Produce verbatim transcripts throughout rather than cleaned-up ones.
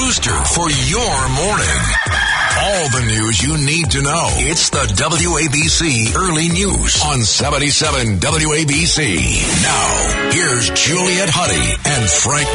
booster for your morning. All the news you need to know. It's the W A B C Early News on seventy-seven W A B C. Now, here's Juliet Huddy and Frank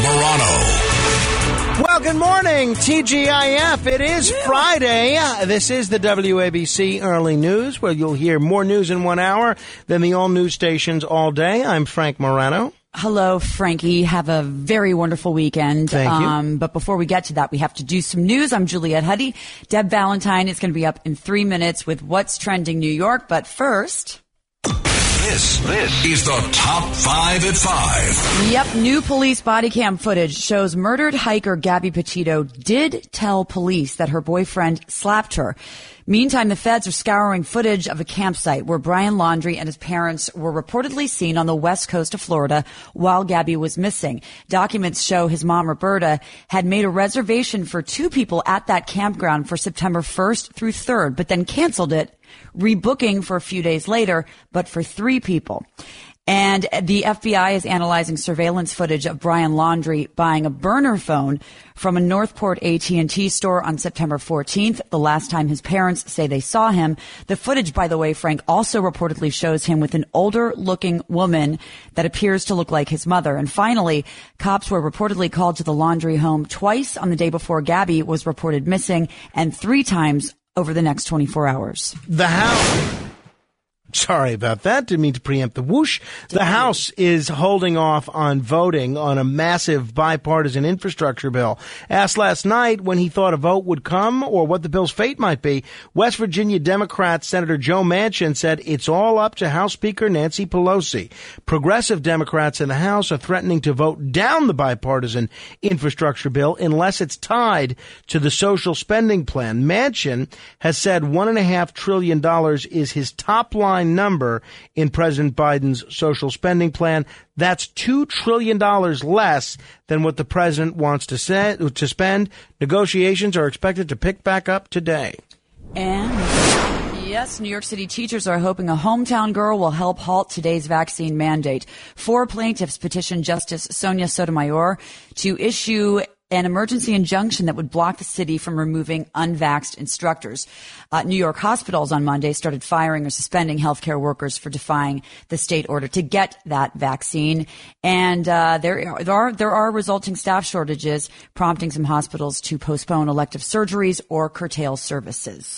Morano. Well, good morning, T G I F. It is Friday. This is the W A B C Early News, where you'll hear more news in one hour than the all news stations all day. I'm Frank Morano. Hello, Frankie. Have a very wonderful weekend. Thank you. Um, but before we get to that, we have to do some news. I'm Juliet Huddy. Deb Valentine is going to be up in three minutes with What's Trending New York. But first... This, this is the Top five at five. Yep, new police body cam footage shows murdered hiker Gabby Petito did tell police that her boyfriend slapped her. Meantime, the feds are scouring footage of a campsite where Brian Laundrie and his parents were reportedly seen on the west coast of Florida while Gabby was missing. Documents show his mom, Roberta, had made a reservation for two people at that campground for September first through third, but then canceled it, rebooking for a few days later, but for three people. And the F B I is analyzing surveillance footage of Brian Laundrie buying a burner phone from a Northport A T and T store on September fourteenth, the last time his parents say they saw him. The footage, by the way, Frank, also reportedly shows him with an older-looking woman that appears to look like his mother. And finally, cops were reportedly called to the Laundrie home twice on the day before Gabby was reported missing and three times over the next twenty-four hours. The House... Sorry about that. Didn't mean to preempt the whoosh. The House is holding off on voting on a massive bipartisan infrastructure bill. Asked last night when he thought a vote would come or what the bill's fate might be, West Virginia Democrat Senator Joe Manchin said it's all up to House Speaker Nancy Pelosi. Progressive Democrats in the House are threatening to vote down the bipartisan infrastructure bill unless it's tied to the social spending plan. Manchin has said one and a half trillion dollars is his top line number in President Biden's social spending plan. That's two trillion dollars less than what the president wants to, say, to spend. Negotiations are expected to pick back up today. And yes, New York City teachers are hoping a hometown girl will help halt today's vaccine mandate. Four plaintiffs petitioned Justice Sonia Sotomayor to issue an emergency injunction that would block the city from removing unvaxxed instructors. Uh, New York hospitals on Monday started firing or suspending healthcare workers for defying the state order to get that vaccine. And uh, there, there are there are resulting staff shortages, prompting some hospitals to postpone elective surgeries or curtail services.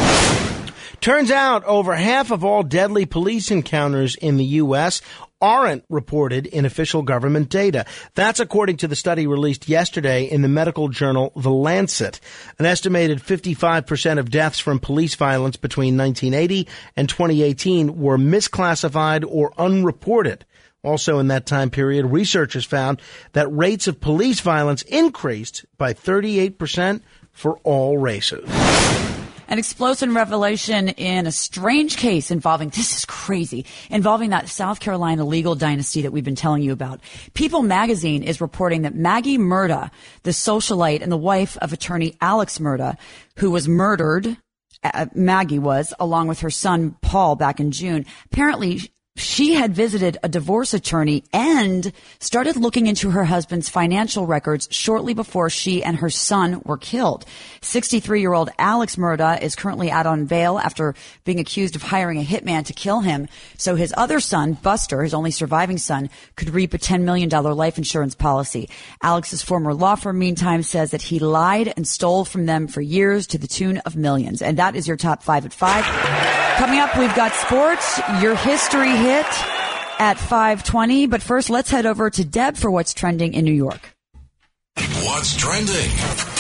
Turns out over half of all deadly police encounters in the U S aren't reported in official government data. That's according to the study released yesterday in the medical journal The Lancet. An estimated fifty-five percent of deaths from police violence between nineteen eighty and twenty eighteen were misclassified or unreported. Also in that time period, researchers found that rates of police violence increased by thirty-eight percent for all races. An explosive revelation in a strange case involving, this is crazy, involving that South Carolina legal dynasty that we've been telling you about. People magazine is reporting that Maggie Murda, the socialite and the wife of attorney Alex Murda, who was murdered, uh, Maggie was, along with her son Paul back in June, apparently she had visited a divorce attorney and started looking into her husband's financial records shortly before she and her son were killed. sixty-three-year-old Alex Murda is currently out on bail after being accused of hiring a hitman to kill him. So his other son, Buster, his only surviving son, could reap a ten million dollars life insurance policy. Alex's former law firm, meantime, says that he lied and stole from them for years to the tune of millions. And that is your top five at five. Coming up, we've got sports, your history hit at five twenty. But first, let's head over to Deb for what's trending in New York. What's trending?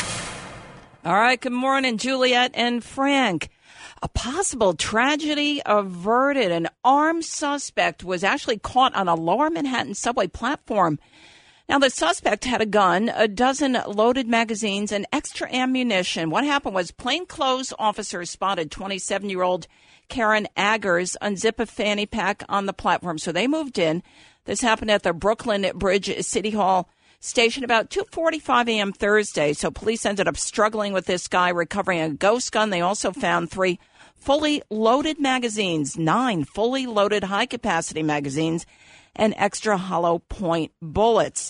All right. Good morning, Juliet and Frank. A possible tragedy averted. An armed suspect was actually caught on a lower Manhattan subway platform. Now, the suspect had a gun, a dozen loaded magazines, and extra ammunition. What happened was plainclothes officers spotted twenty-seven-year-old Karen Aggers unzip a fanny pack on the platform. So they moved in. This happened at the Brooklyn Bridge City Hall station about two forty-five a.m. Thursday. So police ended up struggling with this guy, recovering a ghost gun. They also found three fully loaded magazines, nine fully loaded high-capacity magazines, and extra hollow point bullets.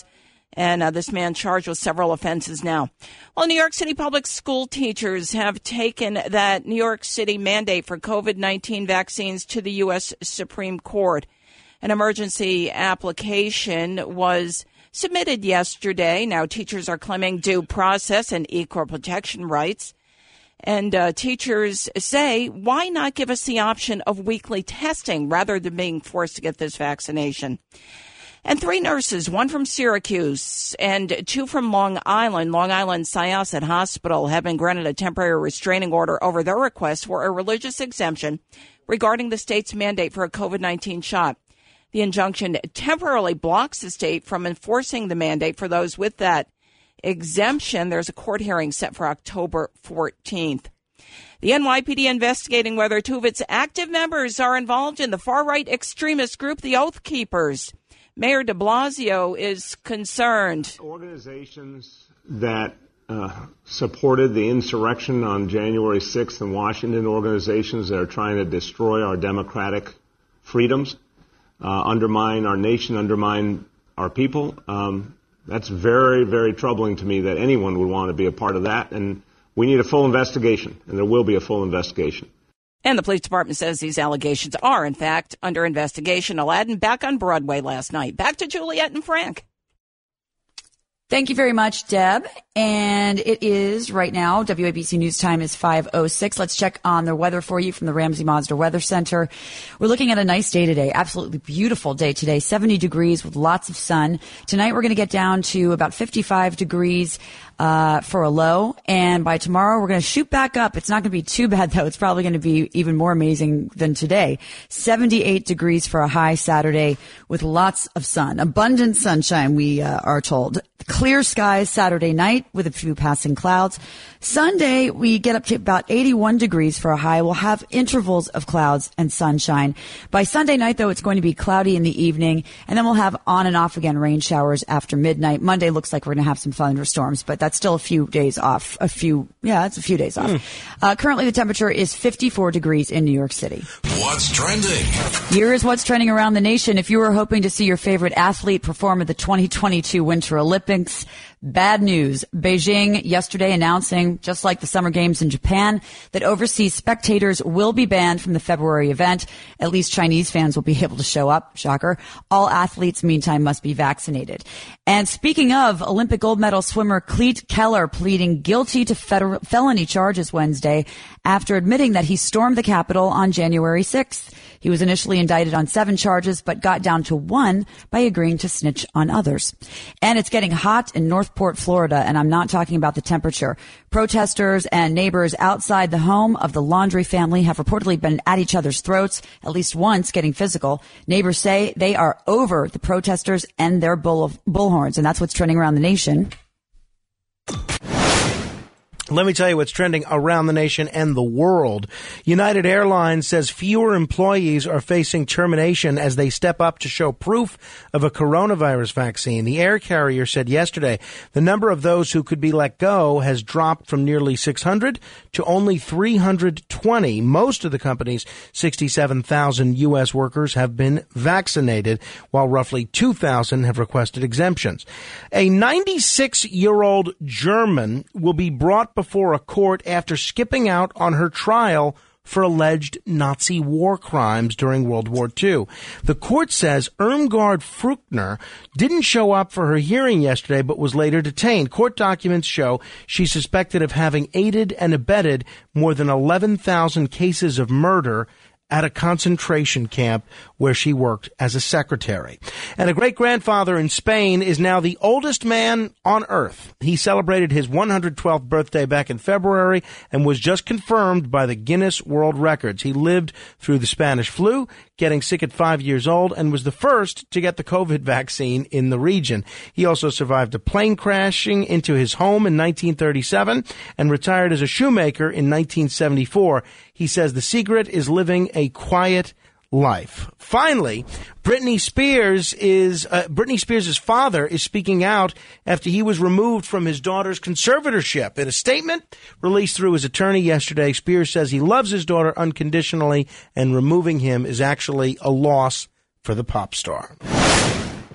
And uh, this man charged with several offenses now. Well, New York City public school teachers have taken that New York City mandate for COVID nineteen vaccines to the U S Supreme Court. An emergency application was submitted yesterday. Now, teachers are claiming due process and equal protection rights. And uh, teachers say, why not give us the option of weekly testing rather than being forced to get this vaccination? And three nurses, one from Syracuse and two from Long Island, Long Island Syosset Hospital, have been granted a temporary restraining order over their request for a religious exemption regarding the state's mandate for a COVID nineteen shot. The injunction temporarily blocks the state from enforcing the mandate for those with that exemption. There's a court hearing set for October fourteenth. The N Y P D investigating whether two of its active members are involved in the far-right extremist group, the Oath Keepers. Mayor de Blasio is concerned. Organizations that uh, supported the insurrection on January sixth in Washington, organizations that are trying to destroy our democratic freedoms, uh, undermine our nation, undermine our people. Um, that's very, very troubling to me that anyone would want to be a part of that. And we need a full investigation, and there will be a full investigation. And the police department says these allegations are, in fact, under investigation. Aladdin back on Broadway last night. Back to Juliet and Frank. Thank you very much, Deb. And it is right now, W A B C News time is five oh six. Let's check on the weather for you from the Ramsey Mazda Weather Center. We're looking at a nice day today, absolutely beautiful day today, seventy degrees with lots of sun. Tonight we're going to get down to about fifty-five degrees uh for a low, and by tomorrow we're going to shoot back up. It's not going to be too bad, though. It's probably going to be even more amazing than today. seventy-eight degrees for a high Saturday with lots of sun, abundant sunshine, we uh, are told. Clear skies Saturday night with a few passing clouds. Sunday, we get up to about eighty-one degrees for a high. We'll have intervals of clouds and sunshine. By Sunday night, though, it's going to be cloudy in the evening, and then we'll have on and off again rain showers after midnight. Monday looks like we're going to have some thunderstorms, but that's still a few days off. A few, yeah, it's a few days off. Mm. Uh, currently, the temperature is fifty-four degrees in New York City. What's trending? Here's what's trending around the nation. If you were hoping to see your favorite athlete perform at the twenty twenty-two Winter Olympics, bad news. Beijing yesterday announcing, just like the Summer Games in Japan, that overseas spectators will be banned from the February event. At least Chinese fans will be able to show up. Shocker. All athletes, meantime, must be vaccinated. And speaking of, Olympic gold medal swimmer Cleet Keller pleading guilty to federal felony charges Wednesday after admitting that he stormed the Capitol on January sixth. He was initially indicted on seven charges, but got down to one by agreeing to snitch on others. And it's getting hot in Northport, Florida, and I'm not talking about the temperature. Protesters and neighbors outside the home of the Laundrie family have reportedly been at each other's throats, at least once getting physical. Neighbors say they are over the protesters and their bull bullhorns, and that's what's trending around the nation. Let me tell you what's trending around the nation and the world. United Airlines says fewer employees are facing termination as they step up to show proof of a coronavirus vaccine. The air carrier said yesterday the number of those who could be let go has dropped from nearly six hundred to only three hundred twenty. Most of the company's sixty-seven thousand U S workers have been vaccinated, while roughly two thousand have requested exemptions. A ninety-six-year-old German will be brought before a court after skipping out on her trial for alleged Nazi war crimes during World War Two. The court says Irmgard Fruchtner didn't show up for her hearing yesterday, but was later detained. Court documents show she's suspected of having aided and abetted more than eleven thousand cases of murder at a concentration camp where she worked as a secretary. And a great-grandfather in Spain is now the oldest man on Earth. He celebrated his one hundred twelfth birthday back in February and was just confirmed by the Guinness World Records. He lived through the Spanish flu, getting sick at five years old, and was the first to get the COVID vaccine in the region. He also survived a plane crashing into his home in nineteen thirty-seven and retired as a shoemaker in nineteen seventy-four. He says the secret is living a quiet life. Finally, Britney Spears is uh, Britney Spears' father is speaking out after he was removed from his daughter's conservatorship. In a statement released through his attorney yesterday, Spears says he loves his daughter unconditionally, and removing him is actually a loss for the pop star.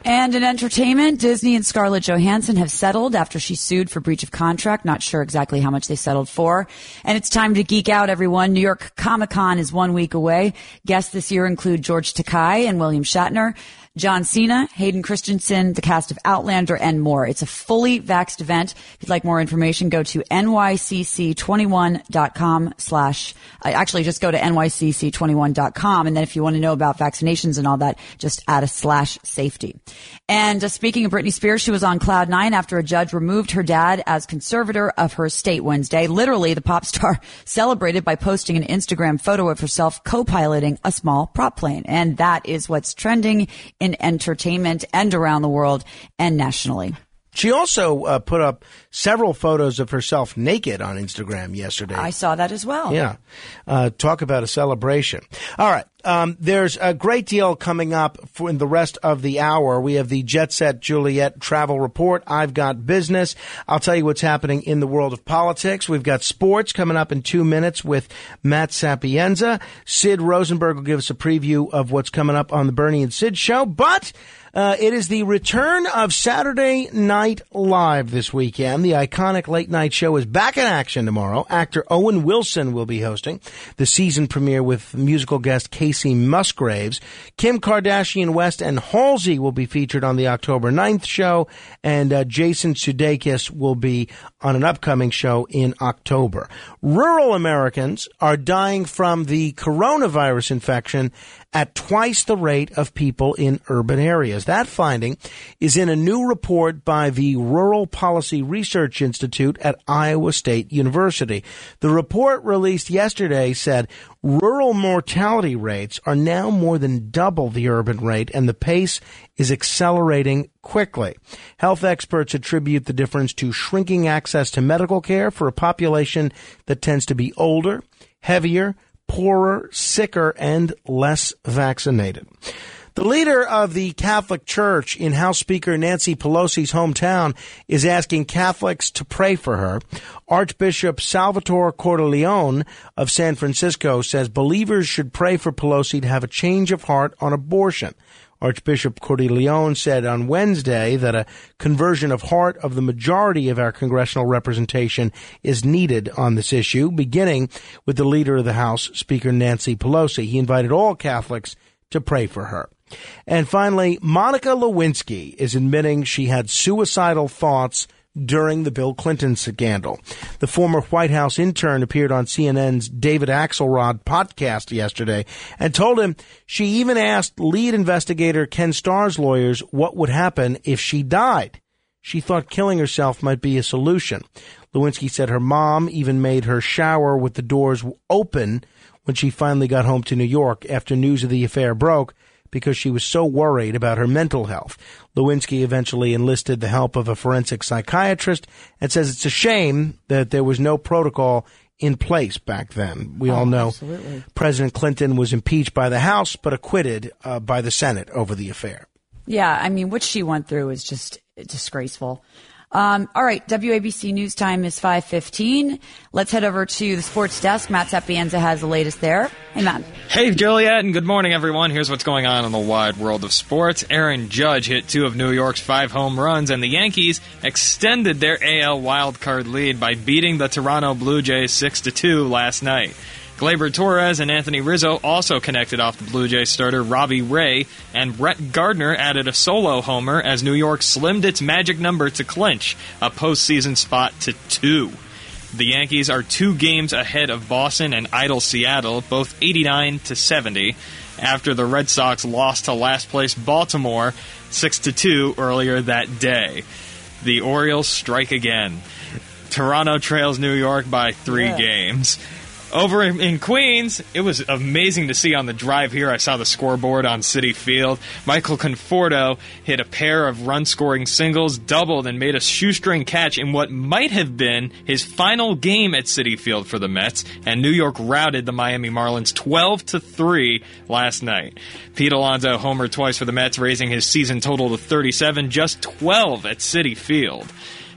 And in entertainment, Disney and Scarlett Johansson have settled after she sued for breach of contract. Not sure exactly how much they settled for. And it's time to geek out, everyone. New York Comic Con is one week away. Guests this year include George Takei and William Shatner, John Cena, Hayden Christensen, the cast of Outlander, and more. It's a fully vaxxed event. If you'd like more information, go to N Y C C twenty-one dot com slash, uh, actually just go to N Y C C twenty-one dot com. And then if you want to know about vaccinations and all that, just add a slash safety. And uh, speaking of Britney Spears, she was on cloud nine after a judge removed her dad as conservator of her estate Wednesday. Literally, the pop star celebrated by posting an Instagram photo of herself co-piloting a small prop plane. And that is what's trending in entertainment and around the world and nationally. She also uh, put up several photos of herself naked on Instagram yesterday. I saw that as well. Yeah. Uh, talk about a celebration. All right. Um, there's a great deal coming up for in the rest of the hour. We have the Jet Set Juliet travel report. I've got business. I'll tell you what's happening in the world of politics. We've got sports coming up in two minutes with Matt Sapienza. Sid Rosenberg will give us a preview of what's coming up on the Bernie and Sid show. But Uh, it is the return of Saturday Night Live this weekend. The iconic late-night show is back in action tomorrow. Actor Owen Wilson will be hosting the season premiere with musical guest Casey Musgraves. Kim Kardashian West and Halsey will be featured on the October ninth show, and uh, Jason Sudeikis will be on an upcoming show in October. Rural Americans are dying from the coronavirus infection at twice the rate of people in urban areas. That finding is in a new report by the Rural Policy Research Institute at Iowa State University. The report released yesterday said rural mortality rates are now more than double the urban rate, and the pace is accelerating quickly. Health experts attribute the difference to shrinking access to medical care for a population that tends to be older, heavier, poorer, sicker, and less vaccinated. The leader of the Catholic Church in House Speaker Nancy Pelosi's hometown is asking Catholics to pray for her. Archbishop Salvatore Cordileone of San Francisco says believers should pray for Pelosi to have a change of heart on abortion. Archbishop Cordileone said on Wednesday that a conversion of heart of the majority of our congressional representation is needed on this issue, beginning with the leader of the House, Speaker Nancy Pelosi. He invited all Catholics to pray for her. And finally, Monica Lewinsky is admitting she had suicidal thoughts during the Bill Clinton scandal. The former White House intern appeared on C N N's David Axelrod podcast yesterday and told him she even asked lead investigator Ken Starr's lawyers what would happen if she died. She thought killing herself might be a solution. Lewinsky said her mom even made her shower with the doors open when she finally got home to New York after news of the affair broke, because she was so worried about her mental health. Lewinsky eventually enlisted the help of a forensic psychiatrist and says it's a shame that there was no protocol in place back then. We oh, all know absolutely. President Clinton was impeached by the House but acquitted uh, by the Senate over the affair. Yeah, I mean, what she went through is just disgraceful. Um, all right, W A B C News Time is five fifteen. Let's head over to the sports desk. Matt Sapienza has the latest there. Hey, Matt. Hey, Juliet, and good morning, everyone. Here's what's going on in the wide world of sports. Aaron Judge hit two of New York's five home runs, and the Yankees extended their A L wildcard lead by beating the Toronto Blue Jays six to two last night. Gleyber Torres and Anthony Rizzo also connected off the Blue Jays starter Robbie Ray, and Brett Gardner added a solo homer as New York slimmed its magic number to clinch a postseason spot to two. The Yankees are two games ahead of Boston and idle Seattle, both eighty-nine to seventy, after the Red Sox lost to last-place Baltimore six to two earlier that day. The Orioles strike again. Toronto trails New York by three yeah. games. Over in Queens, it was amazing to see on the drive here. I saw the scoreboard on Citi Field. Michael Conforto hit a pair of run-scoring singles, doubled, and made a shoestring catch in what might have been his final game at Citi Field for the Mets, and New York routed the Miami Marlins twelve to three last night. Pete Alonso homered twice for the Mets, raising his season total to thirty-seven, just twelve at Citi Field.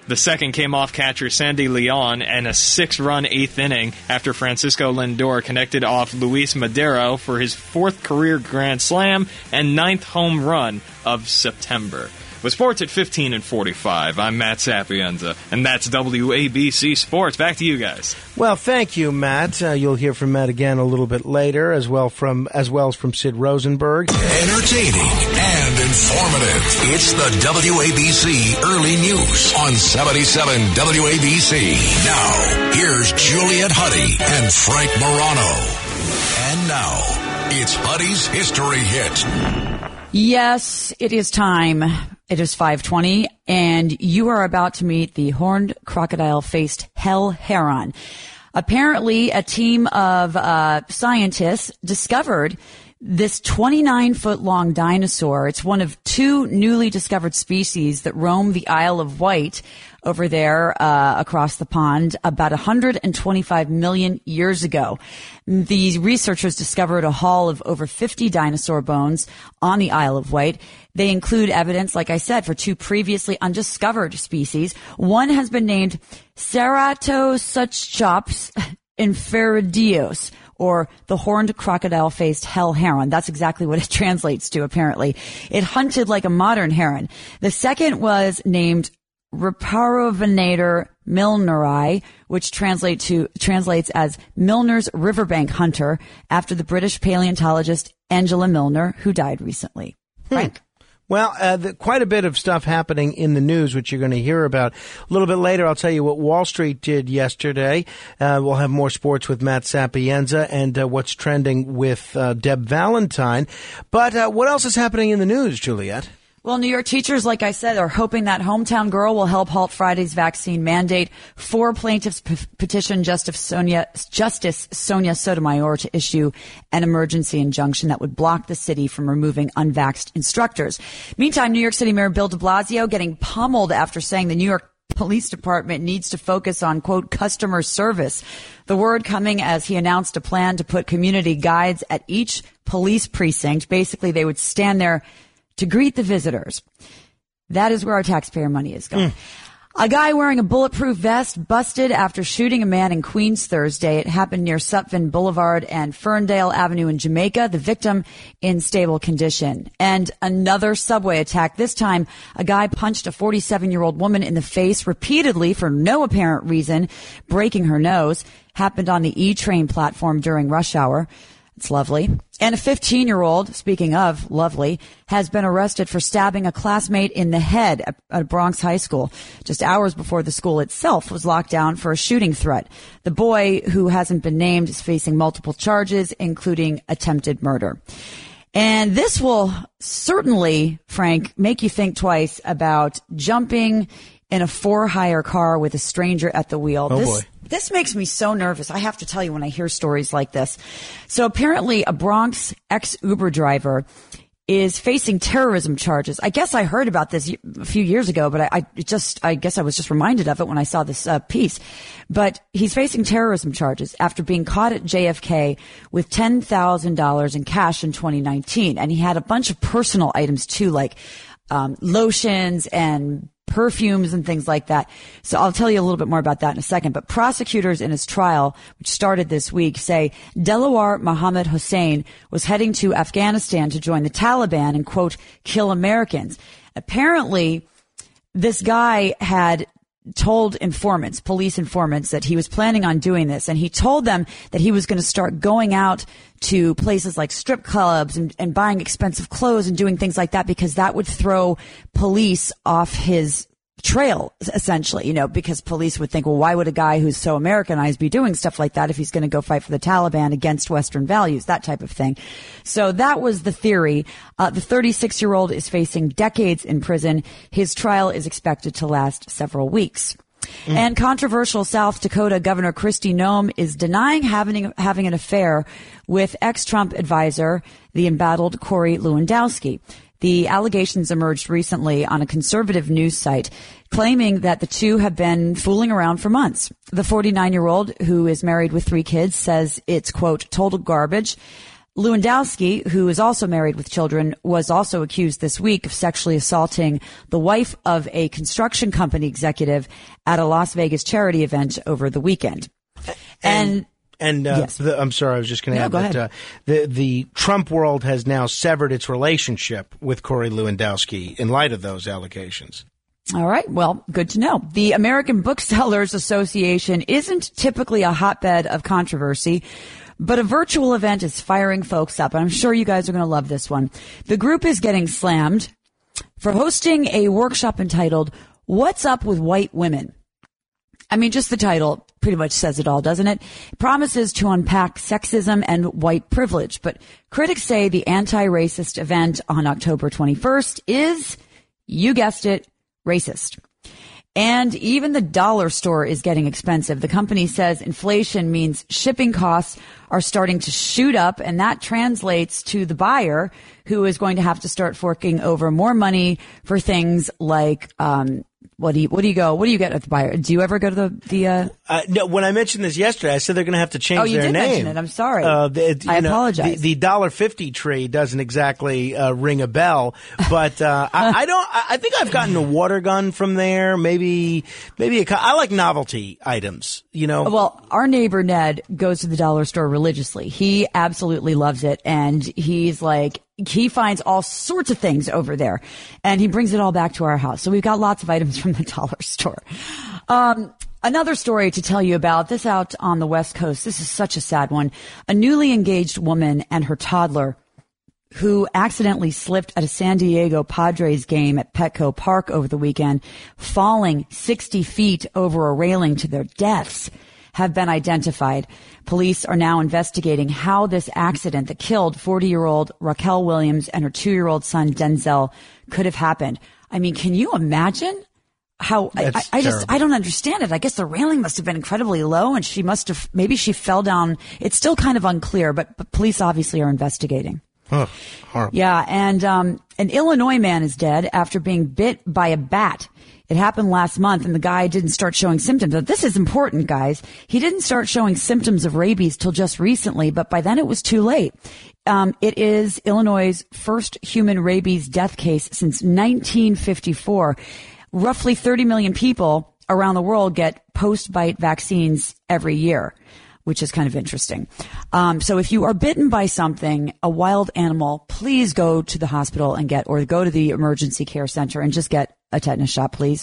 The second came off catcher Sandy Leon in a six-run eighth inning after Francisco Lindor connected off Luis Madero for his fourth career grand slam and ninth home run of September. With sports at fifteen and forty-five, I'm Matt Sapienza, and that's W A B C Sports. Back to you guys. Well, thank you, Matt. Uh, you'll hear from Matt again a little bit later, as well from as well as from Sid Rosenberg. Entertaining and informative. It's the W A B C Early News on seventy-seven W A B C. Now, here's Juliet Huddy and Frank Morano. And now, it's Huddy's History Hit. Yes, it is time. It is five twenty, and you are about to meet the horned crocodile-faced hell heron. Apparently, a team of uh, scientists discovered this twenty-nine foot long dinosaur. It's one of two newly discovered species that roam the Isle of Wight over there uh, across the pond about one hundred twenty-five million years ago. These researchers discovered a haul of over fifty dinosaur bones on the Isle of Wight. They include evidence, like I said, for two previously undiscovered species. One has been named Ceratosarctops inferidios, or the horned crocodile-faced hell heron. That's exactly what it translates to, apparently. It hunted like a modern heron. The second was named Rhiparovenator milneri, which translate to, translates as Milner's riverbank hunter, after the British paleontologist Angela Milner, who died recently. Frank? Hmm. Well, uh, the, quite a bit of stuff happening in the news, which you're going to hear about a little bit later. I'll tell you what Wall Street did yesterday. Uh, we'll have more sports with Matt Sapienza and uh, what's trending with uh, Deb Valentine. But uh, what else is happening in the news, Juliet? Well, New York teachers, like I said, are hoping that Hometown Girl will help halt Friday's vaccine mandate. Four plaintiffs p- petitioned Justice Sonia, Justice Sonia Sotomayor to issue an emergency injunction that would block the city from removing unvaxxed instructors. Meantime, New York City Mayor Bill de Blasio getting pummeled after saying the New York Police Department needs to focus on, quote, customer service. The word coming as he announced a plan to put community guides at each police precinct. Basically, they would stand there to greet the visitors. That is where our taxpayer money is going. Mm. A guy wearing a bulletproof vest busted after shooting a man in Queens Thursday. It happened near Sutphin Boulevard and Ferndale Avenue in Jamaica. The victim in stable condition. And another subway attack. This time, a guy punched a forty-seven-year-old woman in the face repeatedly for no apparent reason, breaking her nose. Happened on the E-train platform during rush hour. It's lovely. And a fifteen-year-old, speaking of lovely, has been arrested for stabbing a classmate in the head at a Bronx high school just hours before the school itself was locked down for a shooting threat. The boy, who hasn't been named, is facing multiple charges, including attempted murder. And this will certainly, Frank, make you think twice about jumping in a for-hire car with a stranger at the wheel. Oh, this, boy. This makes me so nervous. I have to tell you when I hear stories like this. So apparently a Bronx ex-Uber driver is facing terrorism charges. I guess I heard about this a few years ago, but I, I just, I guess I was just reminded of it when I saw this uh, piece. But he's facing terrorism charges after being caught at J F K with ten thousand dollars in cash in twenty nineteen. And he had a bunch of personal items too, like um, lotions and perfumes and things like that. So I'll tell you a little bit more about that in a second. But prosecutors in his trial, which started this week, say Delawar Mohammed Hussein was heading to Afghanistan to join the Taliban and, quote, kill Americans. Apparently, this guy had told informants, police informants, that he was planning on doing this. And he told them that he was going to start going out to places like strip clubs and, and buying expensive clothes and doing things like that, because that would throw police off his trail, essentially, you know, because police would think, well, why would a guy who's so Americanized be doing stuff like that if he's going to go fight for the Taliban against Western values, that type of thing. So that was the theory. Uh, the thirty-six-year-old is facing decades in prison. His trial is expected to last several weeks. Mm. And controversial South Dakota Governor Kristi Noem is denying having, having an affair with ex-Trump advisor, the embattled Corey Lewandowski. The allegations emerged recently on a conservative news site claiming that the two have been fooling around for months. The forty-nine-year-old, who is married with three kids, says it's, quote, total garbage. Lewandowski, who is also married with children, was also accused this week of sexually assaulting the wife of a construction company executive at a Las Vegas charity event over the weekend. And, and, and uh, yes. the, I'm sorry, I was just going to No, add go that uh, the the Trump world has now severed its relationship with Corey Lewandowski in light of those allegations. All right. Well, good to know. The American Booksellers Association isn't typically a hotbed of controversy, but a virtual event is firing folks up. And I'm sure you guys are going to love this one. The group is getting slammed for hosting a workshop entitled, "What's Up with White Women?" I mean, just the title pretty much says it all, doesn't it? It promises to unpack sexism and white privilege. But critics say the anti-racist event on October twenty-first is, you guessed it, racist. And even the dollar store is getting expensive. The company says inflation means shipping costs are starting to shoot up, and that translates to the buyer, who is going to have to start forking over more money for things like, um, what do you, what do you go, what do you get at the buyer? Do you ever go to the, the, uh, uh no, when I mentioned this yesterday, I said they're going to have to change oh, you their did name. mention it. I'm sorry. Uh, the, I know, apologize. The, the dollar fifty tree doesn't exactly, uh, ring a bell, but, uh, I, I don't, I, I think I've gotten a water gun from there. Maybe, maybe a, I like novelty items, you know. Well, our neighbor Ned goes to the dollar store religiously. He absolutely loves it. And he's like, he finds all sorts of things over there, and he brings it all back to our house. So we've got lots of items from the dollar store. Um, another story to tell you about, this out on the West Coast. This is such a sad one. A newly engaged woman and her toddler who accidentally slipped at a San Diego Padres game at Petco Park over the weekend, falling sixty feet over a railing to their deaths, have been identified. Police are now investigating how this accident that killed forty-year-old Raquel Williams and her two-year-old son Denzel could have happened. I mean, can you imagine how I, I, I just, I don't understand it. I guess the railing must have been incredibly low, and she must have, maybe she fell down. It's still kind of unclear, but, but police obviously are investigating. Oh, horrible. Yeah, and um, an Illinois man is dead after being bit by a bat. It happened last month, and the guy didn't start showing symptoms. But this is important, guys. He didn't start showing symptoms of rabies till just recently, but by then it was too late. Um, it is Illinois' first human rabies death case since nineteen fifty-four. Roughly thirty million people around the world get post-bite vaccines every year, which is kind of interesting. Um, so if you are bitten by something, a wild animal, please go to the hospital and get, or go to the emergency care center and just get a tetanus shot, please.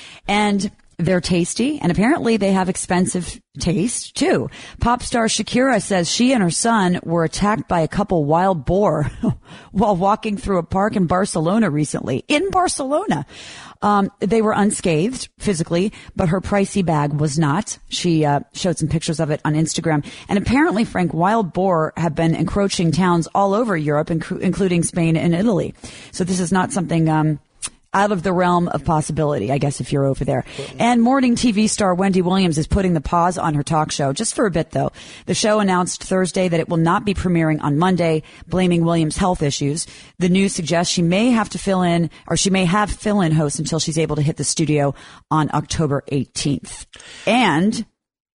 And they're tasty, and apparently they have expensive taste too. Pop star Shakira says she and her son were attacked by a couple wild boar while walking through a park in Barcelona recently. In Barcelona. Um, they were unscathed physically, but her pricey bag was not. She uh, showed some pictures of it on Instagram. And apparently, Frank, wild boar have been encroaching towns all over Europe, inc- including Spain and Italy. So this is not something um, out of the realm of possibility, I guess, if you're over there. And morning T V star Wendy Williams is putting the pause on her talk show, just for a bit, though. The show announced Thursday that it will not be premiering on Monday, blaming Williams' health issues. The news suggests she may have to fill in, or she may have fill-in hosts until she's able to hit the studio on October eighteenth. And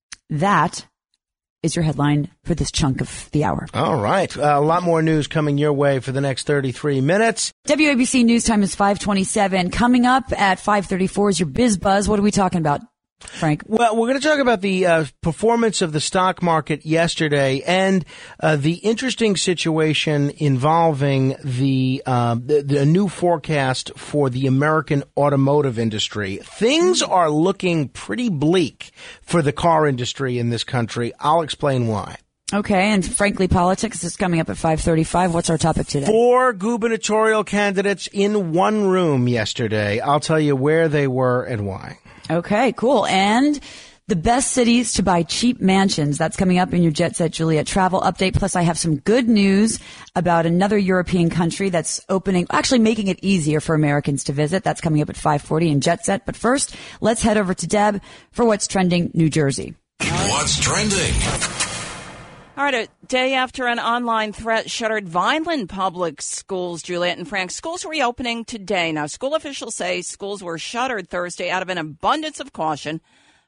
that is your headline for this chunk of the hour. All right. Uh, a lot more news coming your way for the next thirty-three minutes. W A B C News Time is five twenty-seven. Coming up at five thirty-four is your Biz Buzz. What are we talking about, Frank? Well, we're going to talk about the uh, performance of the stock market yesterday and uh, the interesting situation involving the, uh, the, the new forecast for the American automotive industry. Things are looking pretty bleak for the car industry in this country. I'll explain why. Okay, and frankly, politics is coming up at five thirty-five. What's our topic today? Four gubernatorial candidates in one room yesterday. I'll tell you where they were and why. Okay, cool. And the best cities to buy cheap mansions. That's coming up in your Jet Set Juliet travel update. Plus, I have some good news about another European country that's opening, actually making it easier for Americans to visit. That's coming up at five forty in Jet Set. But first, let's head over to Deb for What's Trending New Jersey. What's trending? All right, a day after an online threat shuttered Vineland Public Schools, Juliet and Frank, schools reopening today. Now, school officials say schools were shuttered Thursday out of an abundance of caution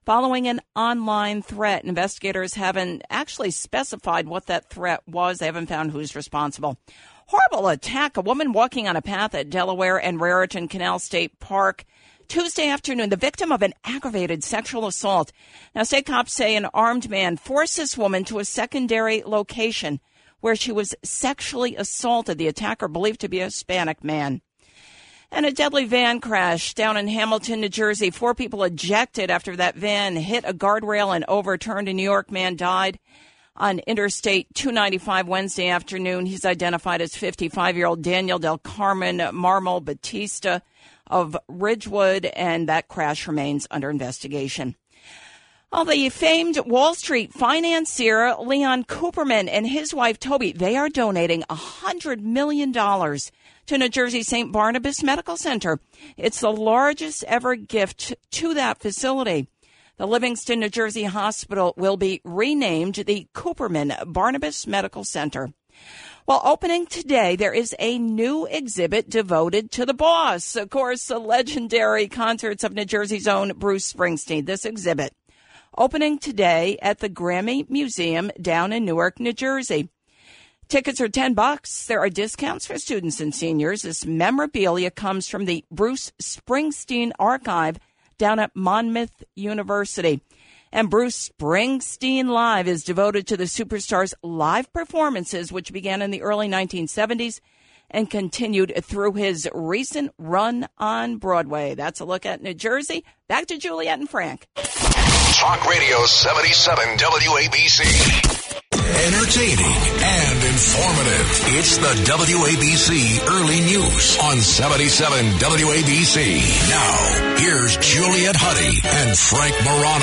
following an online threat. Investigators haven't actually specified what that threat was. They haven't found who's responsible. Horrible attack. A woman walking on a path at Delaware and Raritan Canal State Park Tuesday afternoon, the victim of an aggravated sexual assault. Now, state cops say an armed man forced this woman to a secondary location where she was sexually assaulted. The attacker, believed to be a Hispanic man. And a deadly van crash down in Hamilton, New Jersey. Four people ejected after that van hit a guardrail and overturned. A New York man died on Interstate two ninety-five Wednesday afternoon. He's identified as fifty-five-year-old Daniel Del Carmen Marmol Batista of Ridgewood, and that crash remains under investigation. Well, the famed Wall Street financier Leon Cooperman and his wife Toby, they are donating one hundred million dollars to New Jersey Saint Barnabas Medical Center. It's the largest ever gift to that facility. The Livingston, New Jersey hospital will be renamed the Cooperman Barnabas Medical Center. Well, opening today, there is a new exhibit devoted to the boss. Of course, the legendary concerts of New Jersey's own Bruce Springsteen. This exhibit opening today at the Grammy Museum down in Newark, New Jersey. Tickets are ten bucks. There are discounts for students and seniors. This memorabilia comes from the Bruce Springsteen Archive down at Monmouth University. And Bruce Springsteen Live is devoted to the superstar's live performances, which began in the early nineteen seventies and continued through his recent run on Broadway. That's a look at New Jersey. Back to Juliet and Frank. Talk Radio seventy-seven W A B C. Entertaining and informative. It's the W A B C Early News on seventy-seven W A B C. Now, here's Juliet Huddy and Frank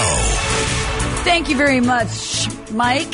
Morano. Thank you very much, Mike.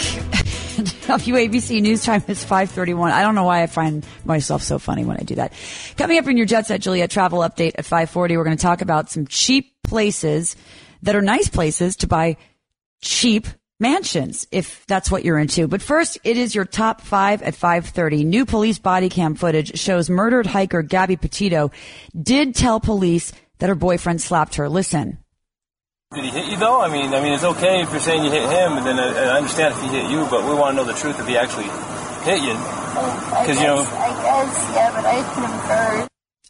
W A B C News Time is five thirty-one. I don't know why I find myself so funny when I do that. Coming up in your Jet Set Juliet travel update at five forty, we're going to talk about some cheap places that are nice places to buy cheap mansions, if that's what you're into. But first, it is your top five at five thirty. New police body cam footage shows murdered hiker Gabby Petito did tell police that her boyfriend slapped her. Listen. Did he hit you, though? I mean, I mean, it's okay if you're saying you hit him, and then I, I understand if he hit you, but we want to know the truth if he actually hit you. Because, you know... I guess, yeah, but I hit him first.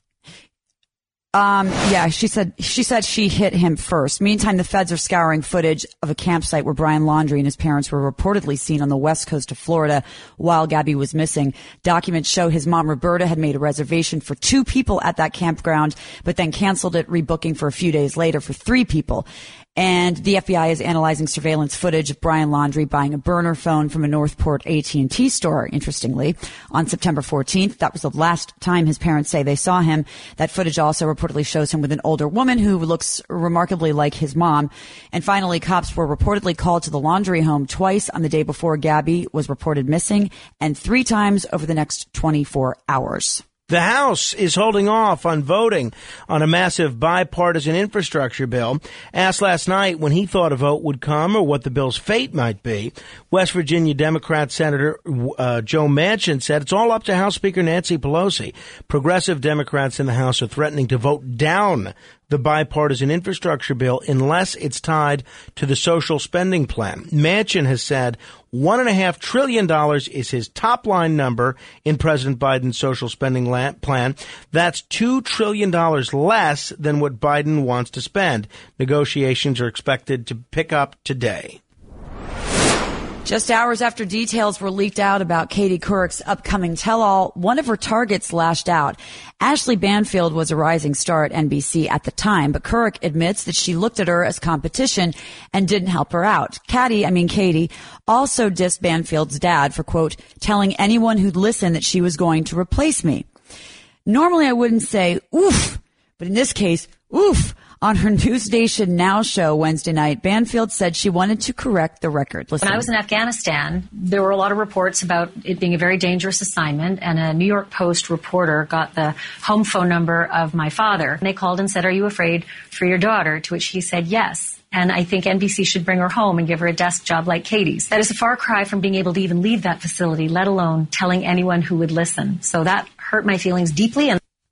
Um, yeah, she said, she said she hit him first. Meantime, the feds are scouring footage of a campsite where Brian Laundrie and his parents were reportedly seen on the west coast of Florida while Gabby was missing. Documents show his mom, Roberta, had made a reservation for two people at that campground, but then canceled it, rebooking for a few days later for three people. And the F B I is analyzing surveillance footage of Brian Laundrie buying a burner phone from a Northport A T and T store, interestingly, on September fourteenth. That was the last time his parents say they saw him. That footage also reportedly shows him with an older woman who looks remarkably like his mom. And finally, cops were reportedly called to the Laundrie home twice on the day before Gabby was reported missing and three times over the next twenty-four hours. The House is holding off on voting on a massive bipartisan infrastructure bill. Asked last night when he thought a vote would come or what the bill's fate might be, West Virginia Democrat Senator uh, Joe Manchin said it's all up to House Speaker Nancy Pelosi. Progressive Democrats in the House are threatening to vote down the bipartisan infrastructure bill unless it's tied to the social spending plan. Manchin has said one and a half trillion dollars is his top line number in President Biden's social spending plan. That's two trillion dollars less than what Biden wants to spend. Negotiations are expected to pick up today. Just hours after details were leaked out about Katie Couric's upcoming tell-all, one of her targets lashed out. Ashley Banfield was a rising star at N B C at the time, but Couric admits that she looked at her as competition and didn't help her out. Katie, I mean Katie, also dissed Banfield's dad for, quote, telling anyone who'd listen that she was going to replace me. Normally I wouldn't say, oof, but in this case, oof. On her news station Now show Wednesday night, Banfield said she wanted to correct the record. Listen. When I was in Afghanistan, there were a lot of reports about it being a very dangerous assignment, and a New York Post reporter got the home phone number of my father. And they called and said, "Are you afraid for your daughter?" To which he said, "Yes. And I think N B C should bring her home and give her a desk job like Katie's." That is a far cry from being able to even leave that facility, let alone telling anyone who would listen. So that hurt my feelings deeply. And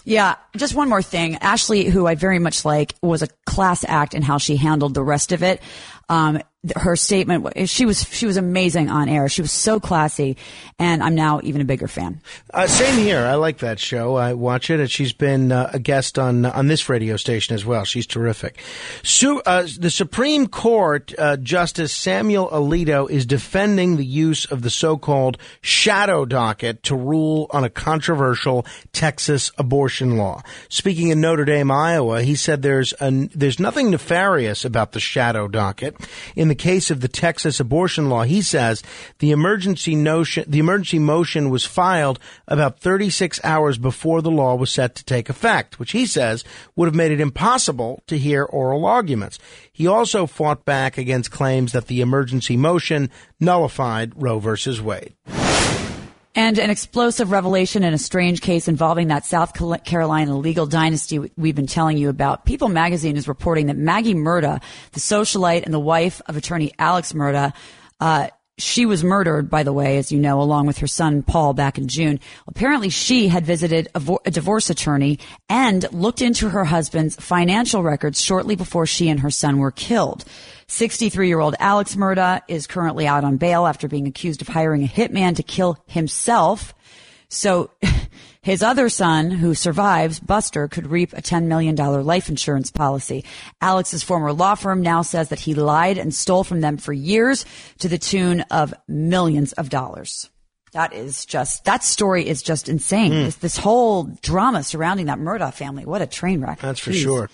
Yeah, just one more thing. Ashley, who I very much like, was a class act in how she handled the rest of it. Um, her statement, she was she was amazing on air. She was so classy, and I'm now even a bigger fan. Uh, same here. I like that show. I watch it, and she's been uh, a guest on on this radio station as well. She's terrific. So, uh, the Supreme Court uh, Justice Samuel Alito is defending the use of the so-called shadow docket to rule on a controversial Texas abortion law. Speaking in Notre Dame, Iowa, he said there's a, there's nothing nefarious about the shadow docket. In the case of the Texas abortion law, he says the emergency notion, the emergency motion was filed about thirty-six hours before the law was set to take effect, which he says would have made it impossible to hear oral arguments. He also fought back against claims that the emergency motion nullified Roe versus Wade. And an explosive revelation in a strange case involving that South Carolina legal dynasty we've been telling you about. People magazine is reporting that Maggie Murda, the socialite and the wife of attorney Alex Murda, uh, she was murdered, by the way, as you know, along with her son Paul back in June. Apparently she had visited a, vo- a divorce attorney and looked into her husband's financial records shortly before she and her son were killed. sixty-three-year-old Alex Murda is currently out on bail after being accused of hiring a hitman to kill himself. So his other son, who survives, Buster, could reap a ten million dollars life insurance policy. Alex's former law firm now says that he lied and stole from them for years to the tune of millions of dollars. That is just, that story is just insane. Mm. This, this whole drama surrounding that Murda family. What a train wreck. That's for Jeez. sure.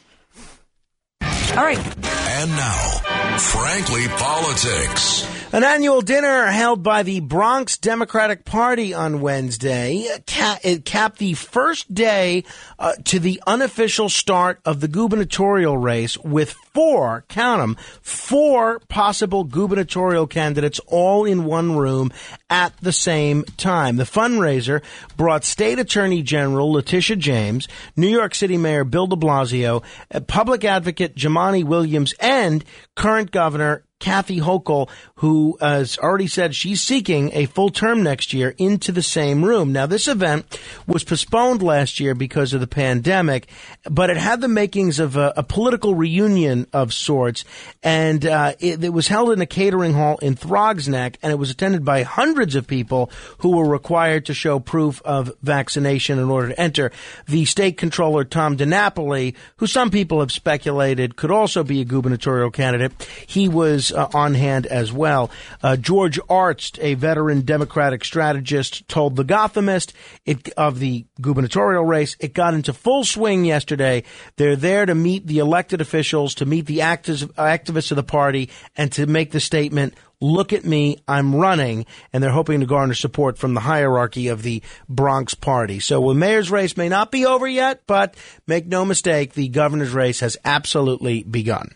All right. And now, Frankly Politics. An annual dinner held by the Bronx Democratic Party on Wednesday ca- it capped the first day uh, to the unofficial start of the gubernatorial race with four, count them, four possible gubernatorial candidates all in one room at the same time. The fundraiser brought State Attorney General Letitia James, New York City Mayor Bill de Blasio, Public Advocate Jumaane Williams, and current Governor Kathy Hochul, who has already said she's seeking a full term next year, into the same room. Now, this event was postponed last year because of the pandemic, but it had the makings of a, a political reunion of sorts, and uh, it, it was held in a catering hall in Throgs Neck, and it was attended by hundreds of people who were required to show proof of vaccination in order to enter. The state controller, Tom DiNapoli, who some people have speculated could also be a gubernatorial candidate, he was Uh, on hand as well. Uh, George Arzt, a veteran Democratic strategist, told The Gothamist it, of the gubernatorial race, it got into full swing yesterday. They're there to meet the elected officials, to meet the actives, activists of the party, and to make the statement, look at me, I'm running, and they're hoping to garner support from the hierarchy of the Bronx party. So the mayor's race may not be over yet, but make no mistake, the governor's race has absolutely begun.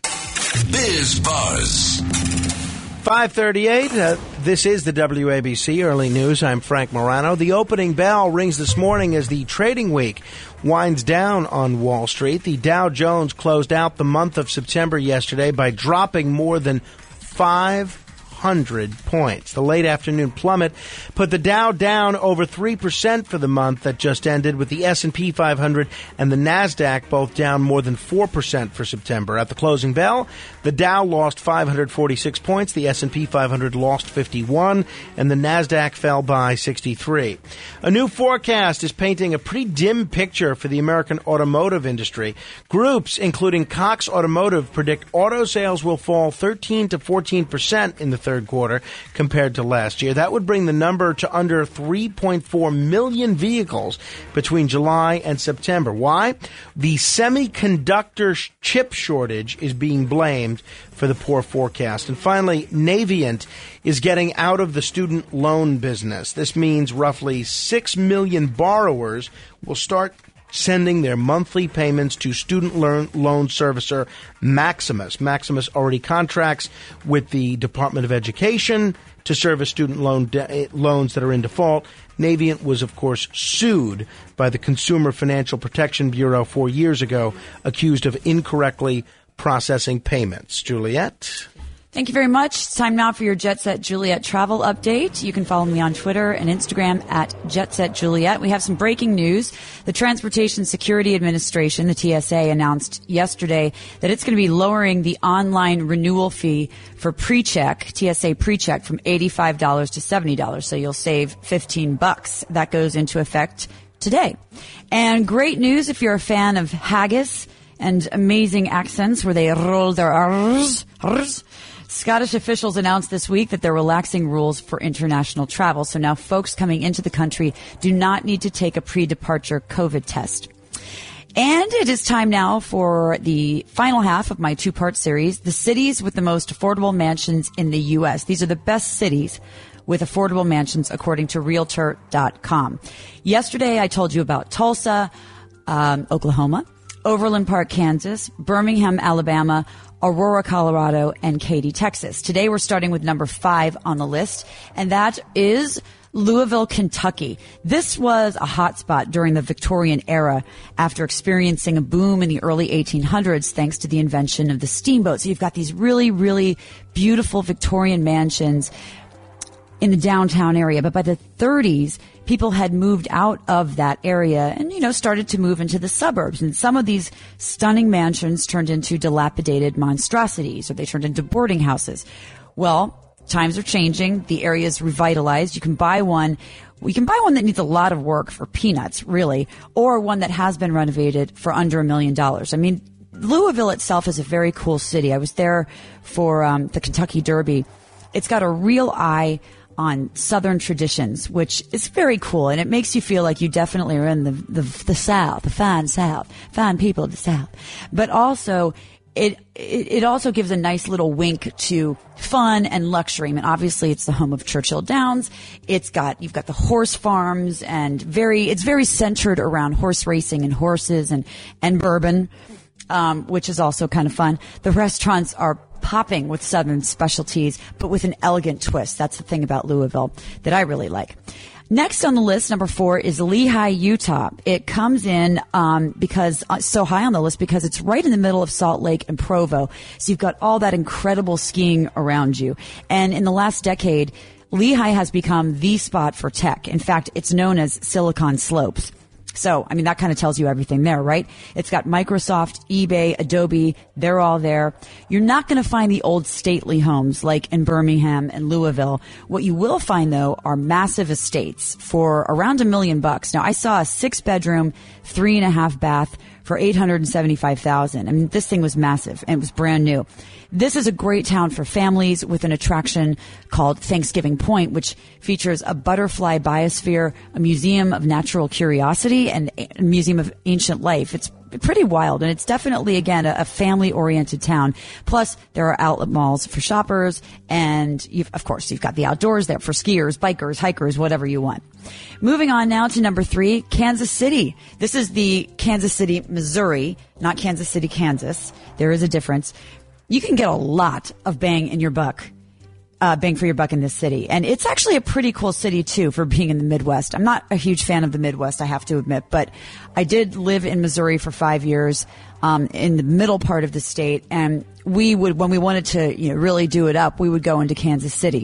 Biz Buzz. five thirty-eight, uh, this is the W A B C Early News. I'm Frank Morano. The opening bell rings this morning as the trading week winds down on Wall Street. The Dow Jones closed out the month of September yesterday by dropping more than five hundred points. The late afternoon plummet put the Dow down over three percent for the month that just ended, with the S and P five hundred and the NASDAQ both down more than four percent for September. At the closing bell, the Dow lost five hundred forty-six points, the S and P five hundred lost fifty-one, and the NASDAQ fell by sixty-three. A new forecast is painting a pretty dim picture for the American automotive industry. Groups, including Cox Automotive, predict auto sales will fall thirteen to fourteen percent in the third quarter compared to last year. That would bring the number to under three point four million vehicles between July and September. Why? The semiconductor sh- chip shortage is being blamed for the poor forecast. And finally, Navient is getting out of the student loan business. This means roughly six million borrowers will start sending their monthly payments to student loan, loan servicer Maximus. Maximus already contracts with the Department of Education to service student loan de- loans that are in default. Navient was, of course, sued by the Consumer Financial Protection Bureau four years ago, accused of incorrectly processing payments. Juliet? Thank you very much. It's time now for your Jet Set Juliet travel update. You can follow me on Twitter and Instagram at Jet Set Juliet. We have some breaking news. The Transportation Security Administration, the T S A, announced yesterday that it's going to be lowering the online renewal fee for PreCheck, T S A PreCheck, from eighty-five dollars to seventy dollars. So you'll save fifteen bucks. That goes into effect today. And great news if you're a fan of haggis and amazing accents where they roll their R's, R's. Scottish officials announced this week that they're relaxing rules for international travel. So now folks coming into the country do not need to take a pre-departure COVID test. And it is time now for the final half of my two-part series, the cities with the most affordable mansions in the U S. These are the best cities with affordable mansions according to Realtor dot com. Yesterday I told you about Tulsa, um, Oklahoma, Overland Park, Kansas, Birmingham, Alabama, Aurora, Colorado, and Katy, Texas. Today we're starting with number five on the list, and that is Louisville, Kentucky. This was a hotspot during the Victorian era after experiencing a boom in the early eighteen hundreds thanks to the invention of the steamboat. So you've got these really, really beautiful Victorian mansions in the downtown area. But by the thirties, people had moved out of that area and, you know, started to move into the suburbs. And some of these stunning mansions turned into dilapidated monstrosities, or they turned into boarding houses. Well, times are changing. The area is revitalized. You can buy one. We can buy one that needs a lot of work for peanuts, really, or one that has been renovated for under a million dollars. I mean, Louisville itself is a very cool city. I was there for um, the Kentucky Derby. It's got a real eye on Southern traditions, which is very cool, and it makes you feel like you definitely are in the, the, the South, the fine South, fine people of the South. But also, it, it, it also gives a nice little wink to fun and luxury. I mean, obviously, it's the home of Churchill Downs. It's got, you've got the horse farms, and very, it's very centered around horse racing and horses and, and bourbon, um, which is also kind of fun. The restaurants are popping with Southern specialties, but with an elegant twist. That's the thing about Louisville that I really like. Next on the list, number four, is Lehi, Utah. It comes in um, because uh, so high on the list because it's right in the middle of Salt Lake and Provo. So you've got all that incredible skiing around you. And in the last decade, Lehi has become the spot for tech. In fact, it's known as Silicon Slopes. So, I mean, that kind of tells you everything there, right? It's got Microsoft, eBay, Adobe. They're all there. You're not going to find the old stately homes like in Birmingham and Louisville. What you will find, though, are massive estates for around a million bucks. Now, I saw a six-bedroom, three and a half bath for eight hundred seventy-five thousand dollars. I mean, this thing was massive and it was brand new. This is a great town for families with an attraction called Thanksgiving Point, which features a butterfly biosphere, a museum of natural curiosity, and a museum of ancient life. It's pretty wild, and it's definitely, again, a, a family-oriented town. Plus, there are outlet malls for shoppers, and you've, of course, you've got the outdoors there for skiers, bikers, hikers, whatever you want. Moving on now to number three, Kansas City. This is the Kansas City, Missouri, not Kansas City, Kansas. There is a difference. You can get a lot of bang in your buck, uh, bang for your buck in this city. And it's actually a pretty cool city, too, for being in the Midwest. I'm not a huge fan of the Midwest, I have to admit, but I did live in Missouri for five years, um, in the middle part of the state. And we would, when we wanted to, you know, really do it up, we would go into Kansas City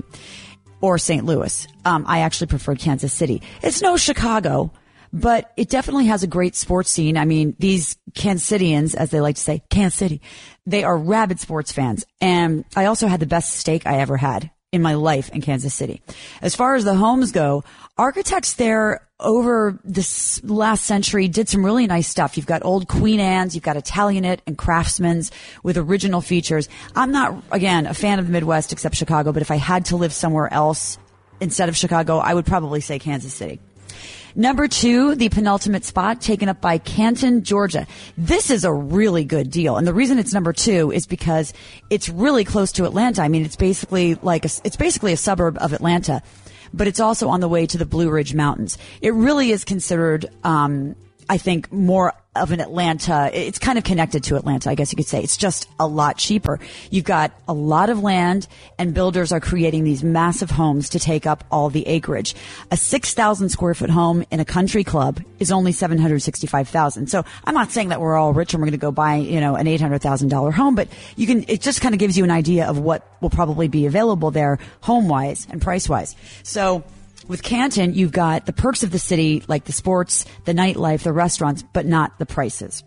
or Saint Louis. Um, I actually preferred Kansas City. It's no Chicago, but it definitely has a great sports scene. I mean, these Kansas Cityans, as they like to say, Kansas City, they are rabid sports fans. And I also had the best steak I ever had in my life in Kansas City. As far as the homes go, architects there over this last century did some really nice stuff. You've got old Queen Anne's, you've got Italianate and Craftsman's with original features. I'm not, again, a fan of the Midwest except Chicago, but if I had to live somewhere else instead of Chicago, I would probably say Kansas City. Number two, the penultimate spot, taken up by Canton, Georgia. This is a really good deal. And the reason it's number two is because it's really close to Atlanta. I mean, it's basically like a, it's basically a suburb of Atlanta, but it's also on the way to the Blue Ridge Mountains. It really is considered, um, I think, more of an Atlanta. It's kind of connected to Atlanta, I guess you could say. It's just a lot cheaper. You've got a lot of land, and builders are creating these massive homes to take up all the acreage. A six thousand square foot home in a country club is only seven hundred sixty-five thousand. So I'm not saying that we're all rich and we're going to go buy, you know, an eight hundred thousand dollars home, but you can, it just kind of gives you an idea of what will probably be available there home-wise and price-wise. So with Canton, you've got the perks of the city, like the sports, the nightlife, the restaurants, but not the prices.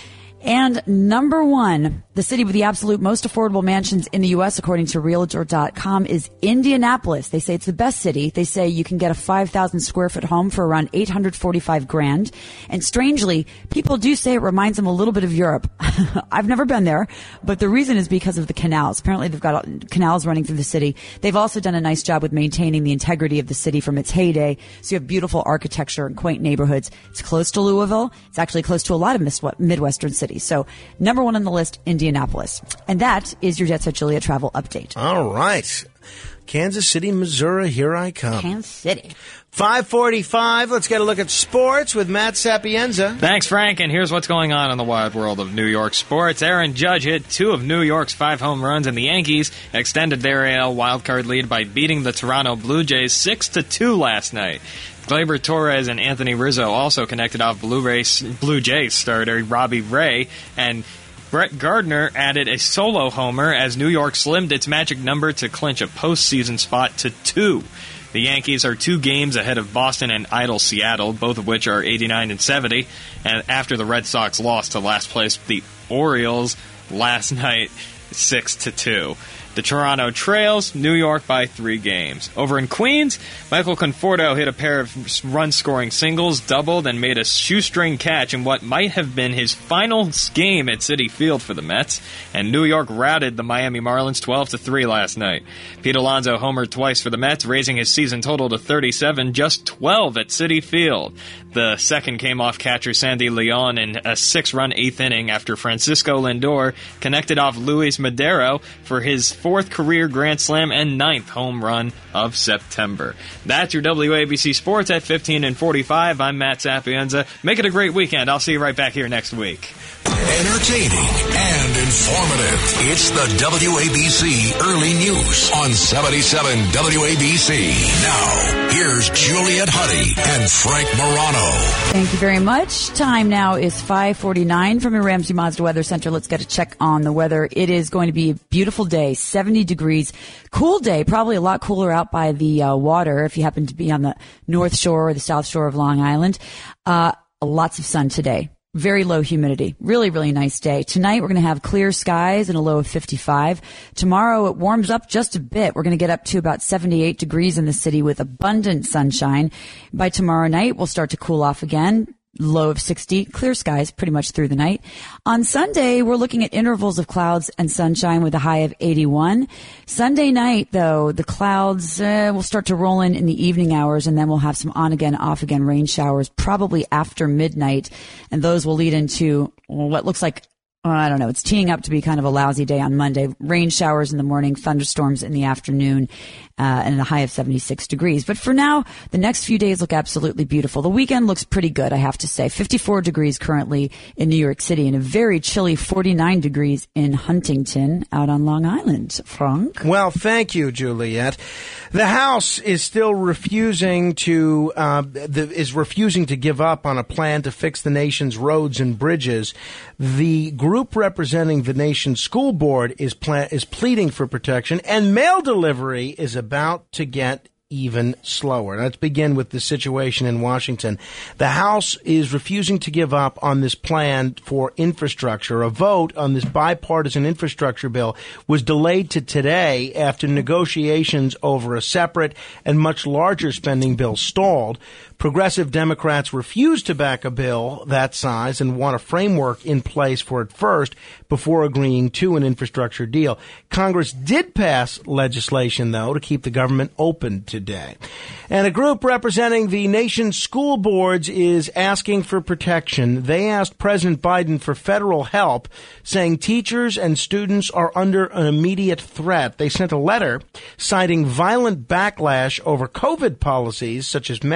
And number one, the city with the absolute most affordable mansions in the U S, according to Realtor dot com, is Indianapolis. They say it's the best city. They say you can get a five thousand square foot home for around eight hundred forty-five grand. And strangely, people do say it reminds them a little bit of Europe. I've never been there, but the reason is because of the canals. Apparently, they've got canals running through the city. They've also done a nice job with maintaining the integrity of the city from its heyday. So you have beautiful architecture and quaint neighborhoods. It's close to Louisville. It's actually close to a lot of Midwestern cities. So number one on the list, Indianapolis. And that is your Jet Set Julia travel update. All right. Kansas City, Missouri, here I come. Kansas City. five forty-five, let's get a look at sports with Matt Sapienza. Thanks, Frank, and here's what's going on in the wide world of New York sports. Aaron Judge hit two of New York's five home runs, and the Yankees extended their A L wildcard lead by beating the Toronto Blue Jays six to two last night. Gleyber Torres and Anthony Rizzo also connected off Blue, Race, Blue Jays starter Robbie Ray, and Brett Gardner added a solo homer as New York slimmed its magic number to clinch a postseason spot to two. The Yankees are two games ahead of Boston and idle Seattle, both of which are eighty-nine and seventy, and after the Red Sox lost to last place the Orioles last night six to two. The Toronto trails New York by three games. Over in Queens, Michael Conforto hit a pair of run-scoring singles, doubled, and made a shoestring catch in what might have been his final game at Citi Field for the Mets. And New York routed the Miami Marlins twelve to three last night. Pete Alonso homered twice for the Mets, raising his season total to thirty-seven, just twelve at Citi Field. The second came off catcher Sandy Leon in a six-run eighth inning after Francisco Lindor connected off Luis Madero for his fourth career Grand Slam and ninth home run of September. That's your W A B C Sports at fifteen and forty-five. I'm Matt Sapienza. Make it a great weekend. I'll see you right back here next week. Entertaining and informative. It's the W A B C Early News on seventy-seven W A B C. Now, here's Juliet Huddy and Frank Morano. Thank you very much. Time now is five forty-nine from your Ramsey Mazda Weather Center. Let's get a check on the weather. It is going to be a beautiful day, seventy degrees. Cool day, probably a lot cooler out by the uh, water if you happen to be on the North Shore or the South Shore of Long Island. Uh, lots of sun today. Very low humidity. Really, really nice day. Tonight, we're going to have clear skies and a low of fifty-five. Tomorrow, it warms up just a bit. We're going to get up to about seventy-eight degrees in the city with abundant sunshine. By tomorrow night, we'll start to cool off again. Low of sixty, clear skies pretty much through the night. On Sunday, we're looking at intervals of clouds and sunshine with a high of eighty-one. Sunday night, though, the clouds uh, will start to roll in in the evening hours, and then we'll have some on-again, off-again rain showers probably after midnight, and those will lead into well, what looks like I don't know. It's teeing up to be kind of a lousy day on Monday. Rain showers in the morning, thunderstorms in the afternoon, uh, and a high of seventy-six degrees. But for now, the next few days look absolutely beautiful. The weekend looks pretty good, I have to say. fifty-four degrees currently in New York City and a very chilly forty-nine degrees in Huntington out on Long Island. Frank? Well, thank you, Juliet. The House is still refusing to, uh, the, is refusing to give up on a plan to fix the nation's roads and bridges. The group representing the nation's school board is pla- is pleading for protection, and mail delivery is about to get even slower. Let's begin with the situation in Washington. The House is refusing to give up on this plan for infrastructure. A vote on this bipartisan infrastructure bill was delayed to today after negotiations over a separate and much larger spending bill stalled. Progressive Democrats refuse to back a bill that size and want a framework in place for it first before agreeing to an infrastructure deal. Congress did pass legislation, though, to keep the government open today. And a group representing the nation's school boards is asking for protection. They asked President Biden for federal help, saying teachers and students are under an immediate threat. They sent a letter citing violent backlash over COVID policies, such as mask mandates,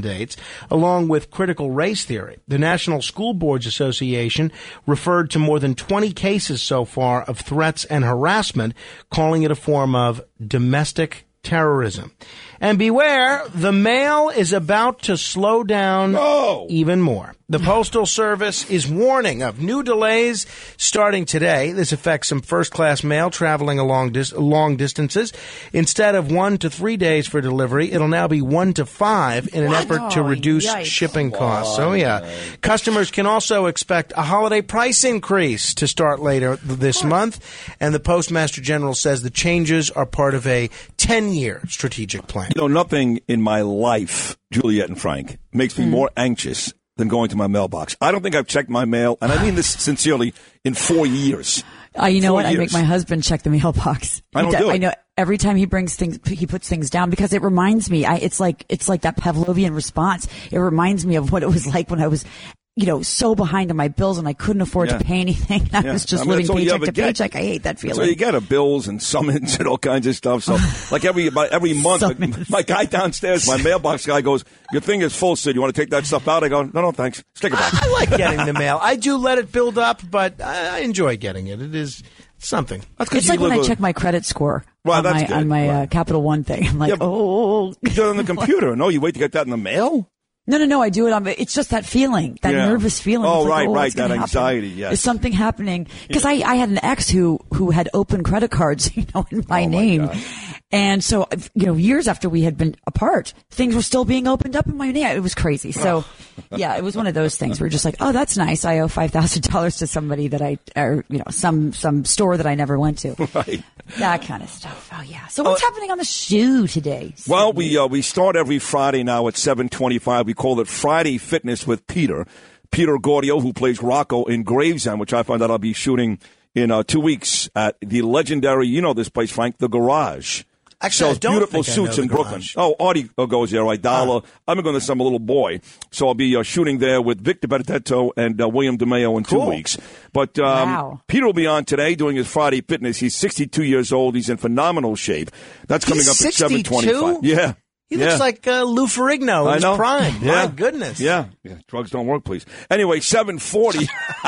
mandates, along with critical race theory. The National School Boards Association referred to more than twenty cases so far of threats and harassment, calling it a form of domestic terrorism. And beware, the mail is about to slow down no. even more. The Postal Service is warning of new delays starting today. This affects some first-class mail traveling along dis- long distances. Instead of one to three days for delivery, it'll now be one to five in an what? effort to Oh, reduce yikes. shipping costs. So, yeah. Customers can also expect a holiday price increase to start later this month. And the Postmaster General says the changes are part of a ten-year strategic plan. You know, nothing in my life, Juliet and Frank, makes me mm. more anxious than going to my mailbox. I don't think I've checked my mail, and I mean this sincerely, in four years. Uh, you know four what? years. I make my husband check the mailbox. I don't he do it. I know every time he brings things, he puts things down because it reminds me. I, it's like it's like that Pavlovian response. It reminds me of what it was like when I was, you know, so behind on my bills and I couldn't afford Yeah. to pay anything. I Yeah. was just I mean, living that's all you paycheck ever to get. paycheck. I hate that feeling. So you get a bills and summons and all kinds of stuff. So like every about every month, Summons. my guy downstairs, my mailbox guy goes, "Your thing is full, Sid. You want to take that stuff out?" I go, "No, no, thanks. Stick it back." I like getting the mail. I do let it build up, but I I enjoy getting it. It is something. That's 'cause It's you like when I live a- check my credit score Well, on that's my good. on my uh, Right. Capital One thing. I'm like, Yeah, but- oh. You do it on the computer. No, you wait to get that in the mail. No, no, no. I do it on. It's just that feeling, that Yeah. nervous feeling. Oh, It's like, right, what's right, gonna that happen? anxiety, yes. Is something happening? Because I, I had an ex who who had open credit cards, you know, in my Oh, my name, God. and so you know, years after we had been apart, things were still being opened up in my name. It was crazy. So, yeah, it was one of those things where we're just like, oh, that's nice. I owe five thousand dollars to somebody that I, or you know, some some store that I never went to. Right. That kind of stuff. Oh yeah. So what's happening on the shoe today? Well, we uh, we start every Friday now at seven twenty-five. We call it Friday Fitness with Peter. Peter Gaudio, who plays Rocco in Gravesend, which I found out I'll be shooting in uh, two weeks at the legendary, you know this place, Frank, the Garage. Actually, Sells I don't beautiful think I know suits the in Brooklyn. Garage. Oh, Artie uh, goes there, Idala. I've been going there since I'm a little boy. So I'll be uh, shooting there with Victor Benedetto and uh, William DeMeo in Cool. two weeks. But um, Wow. Peter will be on today doing his Friday Fitness. He's sixty-two years old. He's in phenomenal shape. That's coming He's up at seven twenty-five. sixty-two? Yeah. He yeah. looks like uh, Lou Ferrigno in I his know. prime. Yeah. My goodness. Yeah. yeah. Drugs don't work, please. Anyway, seven forty.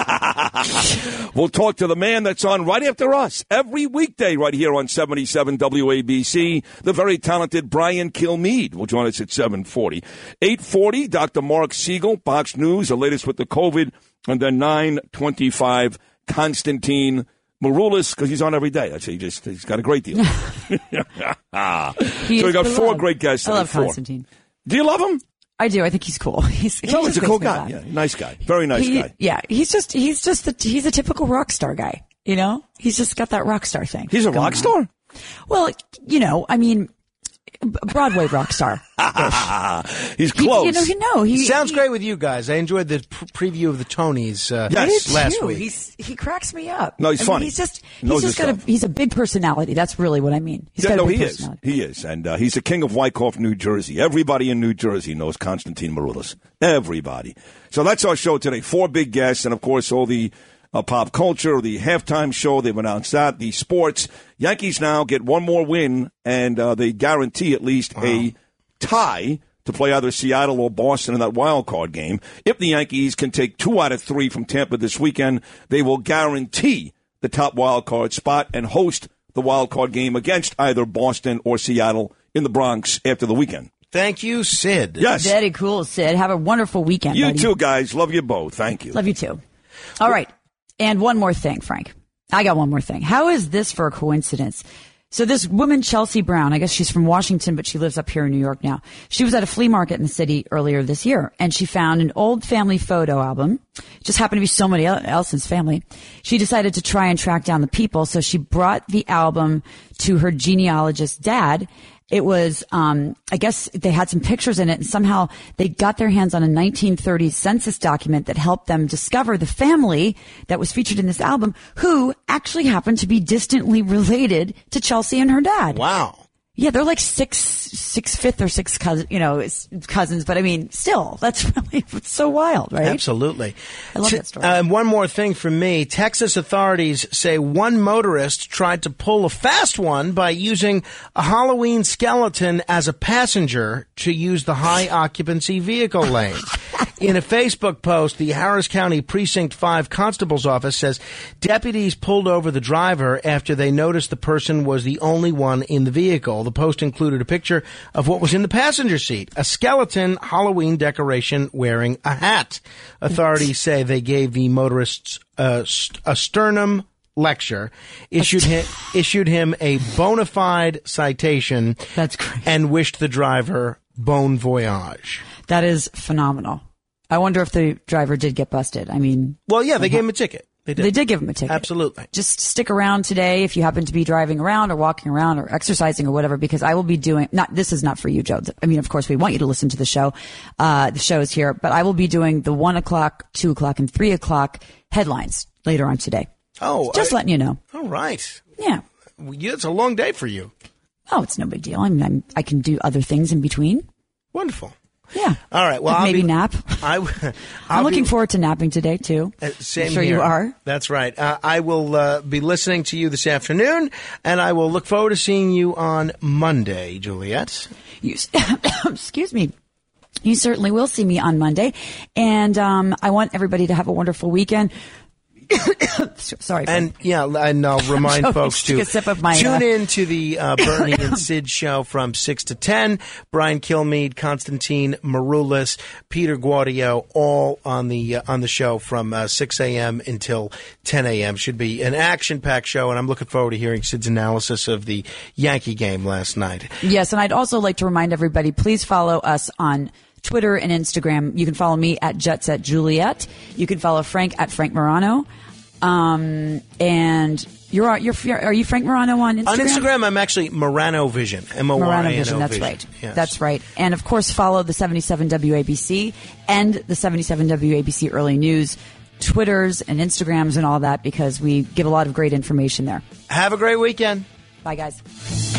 We'll talk to the man that's on right after us every weekday right here on seventy-seven W A B C. The very talented Brian Kilmeade will join us at seven forty. eight forty, Doctor Mark Siegel, Fox News, the latest with the COVID. And then nine twenty-five, Constantine Maroulis, because he's on every day. That's he just he's got a great deal. He so is we got four beloved. great guests. I today, love four. Constantine. Do you love him? I do. I think he's cool. He's, he No, just he's a makes cool me guy. laugh. Yeah, nice guy. Very nice He- guy. Yeah, he's just he's just the, he's a typical rock star guy. You know, he's just got that rock star thing. He's a going rock on. star? Well, you know, I mean, Broadway rock star. He's He- close. you know, you know, he Sounds he, great with you guys. I enjoyed the pr- preview of the Tonys uh, Yes. I did last too. week. He's he cracks me up. No, he's I mean, funny. He's just Knows he's just his got a stuff. he's a big personality. That's really what I mean. He's Yeah, got a no, big he is. personality. He is. And uh, he's the king of Wyckoff, New Jersey. Everybody in New Jersey knows Constantine Maroulis. Everybody. So that's our show today. Four big guests, and, of course, all the uh, pop culture, the halftime show. They've announced that. The sports. Yankees now get one more win, and uh, they guarantee at least wow. a tie to play either Seattle or Boston in that wild card game. If the Yankees can take two out of three from Tampa this weekend, they will guarantee the top wild card spot and host the wild card game against either Boston or Seattle in the Bronx after the weekend. Thank you, Sid. Yes. Very cool, Sid. Have a wonderful weekend. You buddy. too, guys. Love you both. Thank you. Love you too. All right. And one more thing, Frank. I got one more thing. How is this for a coincidence? So this woman, Chelsea Brown, I guess she's from Washington, but she lives up here in New York now. She was at a flea market in the city earlier this year, and she found an old family photo album. It just happened to be somebody else's family. She decided to try and track down the people, so she brought the album to her genealogist's dad. It was, um, I guess they had some pictures in it, and somehow they got their hands on a nineteen thirties census document that helped them discover the family that was featured in this album, who actually happened to be distantly related to Chelsea and her dad. Wow. Yeah, they're like six, six fifth or six cousins, you know, it's cousins. But I mean, still, that's really it's so wild, right? Absolutely. I love that story. Uh, one more thing from me. Texas authorities say one motorist tried to pull a fast one by using a Halloween skeleton as a passenger to use the high occupancy vehicle lane. In a Facebook post, the Harris County Precinct five Constable's Office says deputies pulled over the driver after they noticed the person was the only one in the vehicle. The post included a picture of what was in the passenger seat, a skeleton Halloween decoration wearing a hat. Authorities say they gave the motorists a, a sternum lecture, issued him, issued him a bona fide citation. That's great. And wished the driver bon voyage. That is phenomenal. I wonder if the driver did get busted. I mean, well, yeah, they gave him a ticket. They did. They did give him a ticket. Absolutely. Just stick around today if you happen to be driving around or walking around or exercising or whatever, because I will be doing, not, this is not for you, Joe. I mean, of course, we want you to listen to the show. Uh, the show is here, but I will be doing the one o'clock, two o'clock, and three o'clock headlines later on today. Oh. Just I, letting you know. All right. Yeah. Yeah, it's a long day for you. Oh, it's no big deal. I mean, I'm, I can do other things in between. Wonderful. Yeah. All right. Well, like I'll maybe be, nap. I, I'm looking be, forward to napping today too. Uh, same I'm sure here. you are. That's right. Uh, I will uh, be listening to you this afternoon, and I will look forward to seeing you on Monday, Juliet. You, excuse me. You certainly will see me on Monday, and um, I want everybody to have a wonderful weekend. Sorry. And yeah, and I'll remind folks to a sip of my, tune uh, in to the uh, Bernie and Sid show from six to ten. Brian Kilmeade, Constantine Maroulis, Peter Guadio, all on the uh, on the show from uh, six a.m. until ten a.m. Should be an action-packed show, and I'm looking forward to hearing Sid's analysis of the Yankee game last night. Yes, and I'd also like to remind everybody, please follow us on Twitter and Instagram. You can follow me at Jet Set Juliet. You can follow Frank at Frank Morano. Um, and you're, you're, are you Frank Morano on Instagram? On Instagram, I'm actually Morano Vision. M O R A N O Morano Vision, that's Vision. right. Yes. That's right. And of course, follow the seventy-seven W A B C and the seventy-seven W A B C Early News, Twitters and Instagrams and all that, because we give a lot of great information there. Have a great weekend. Bye, guys.